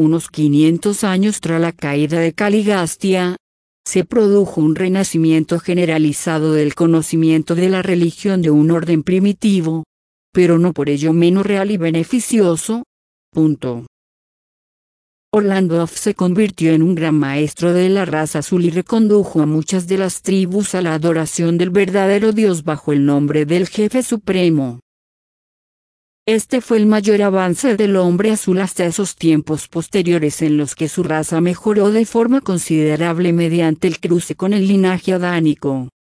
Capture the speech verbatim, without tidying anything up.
unos quinientos años tras la caída de Caligastia, se produjo un renacimiento generalizado del conocimiento de la religión de un orden primitivo, pero no por ello menos real y beneficioso. Punto. Orlando Off se convirtió en un gran maestro de la raza azul y recondujo a muchas de las tribus a la adoración del verdadero Dios bajo el nombre del Jefe Supremo. Este fue el mayor avance del hombre azul hasta esos tiempos posteriores en los que su raza mejoró de forma considerable mediante el cruce con el linaje adánico.